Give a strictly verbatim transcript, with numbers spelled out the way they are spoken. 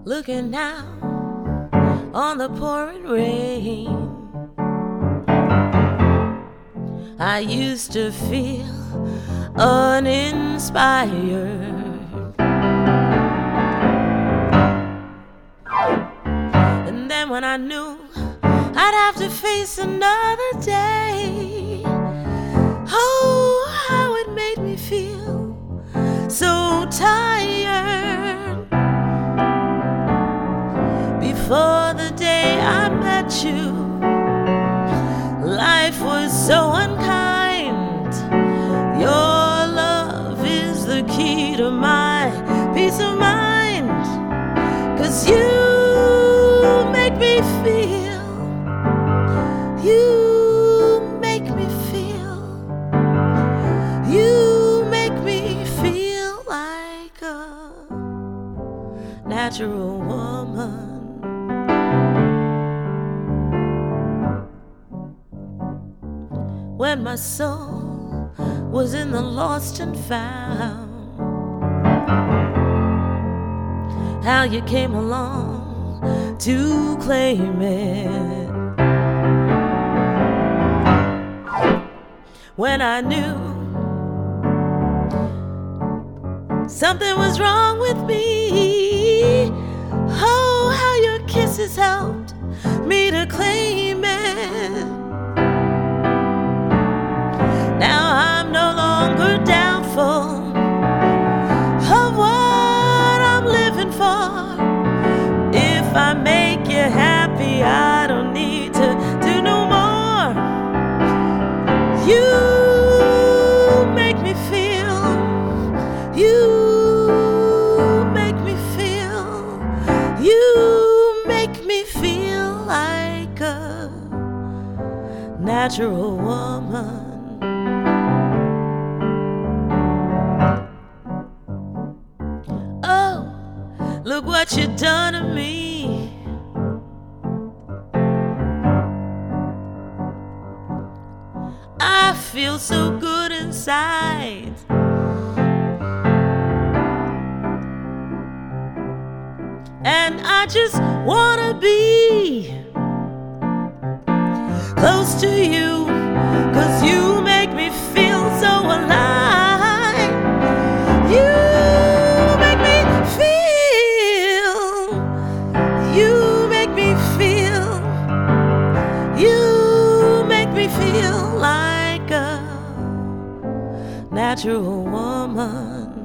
looking out on the pouring rain. I used to feel uninspired, and then when I knew I'd have to face another day, oh, how it made me feel so tired. Before the day I met you, life was so unkind. Your love is the key to my peace of mind, 'cause you make me feel, you make me feel, you make me feel like a natural woman. When my soul was in the lost and found, how you came along to claim it. When I knew something was wrong with me, oh, how your kisses helped me to claim it. Now I'm no longer doubtful of what I'm living for. If I make you happy, I don't need to do no more. You make me feel, you make me feel, you make me feel like a natural woman. Look what you done to me. I feel so good inside. And I just wanna be close to you, 'cause you make me feel so alive. You You make me feel, you make me feel like a natural woman.